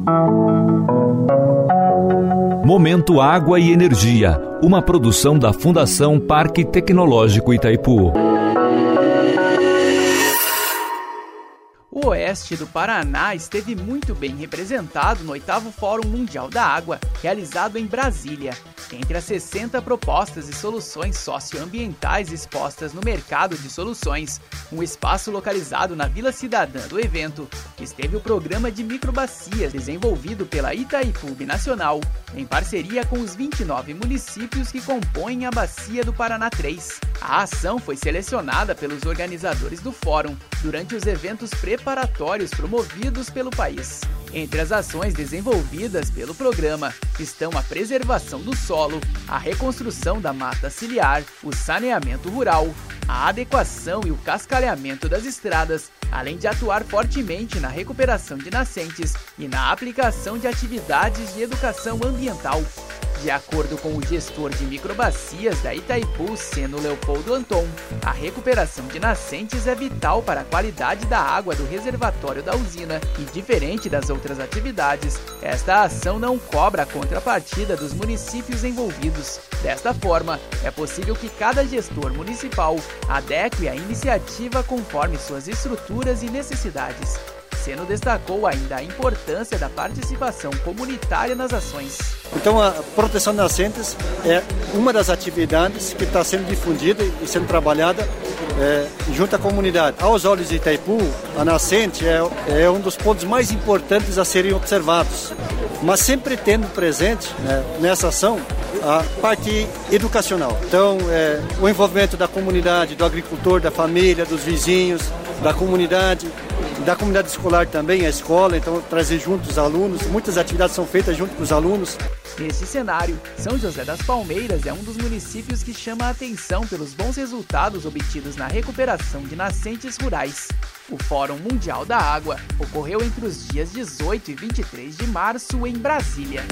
Momento Água e Energia, uma produção da Fundação Parque Tecnológico Itaipu. O oeste do Paraná esteve muito bem representado no 8º Fórum Mundial da Água, realizado em Brasília. Entre as 60 propostas e soluções socioambientais expostas no mercado de soluções, um espaço localizado na Vila Cidadã do evento, esteve o programa de microbacias desenvolvido pela Itaipu Binacional, em parceria com os 29 municípios que compõem a Bacia do Paraná 3. A ação foi selecionada pelos organizadores do fórum durante os eventos preparatórios promovidos pelo país. Entre as ações desenvolvidas pelo programa estão a preservação do solo, a reconstrução da mata ciliar, o saneamento rural, a adequação e o cascalhamento das estradas, além de atuar fortemente na recuperação de nascentes e na aplicação de atividades de educação ambiental. De acordo com o gestor de microbacias da Itaipu, Seno Leopoldo Anton, a recuperação de nascentes é vital para a qualidade da água do reservatório da usina e, diferente das outras atividades, esta ação não cobra a contrapartida dos municípios envolvidos. Desta forma, é possível que cada gestor municipal adeque a iniciativa conforme suas estruturas e necessidades. Seno destacou ainda a importância da participação comunitária nas ações. Então, a proteção de nascentes é uma das atividades que está sendo difundida e sendo trabalhada junto à comunidade. Aos olhos de Itaipu, a nascente é um dos pontos mais importantes a serem observados, mas sempre tendo presente nessa ação a parte educacional. Então, o envolvimento da comunidade, do agricultor, da família, dos vizinhos, da comunidade escolar também, a escola, então trazer junto os alunos, muitas atividades são feitas junto com os alunos. Neste cenário, São José das Palmeiras é um dos municípios que chama a atenção pelos bons resultados obtidos na recuperação de nascentes rurais. O Fórum Mundial da Água ocorreu entre os dias 18 e 23 de março em Brasília.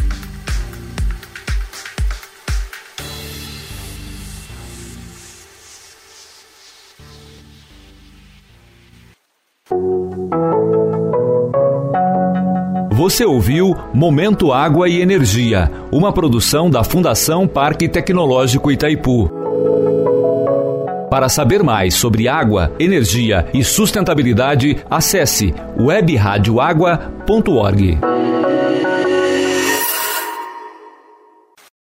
Você ouviu Momento Água e Energia, uma produção da Fundação Parque Tecnológico Itaipu. Para saber mais sobre água, energia e sustentabilidade, acesse webradioagua.org.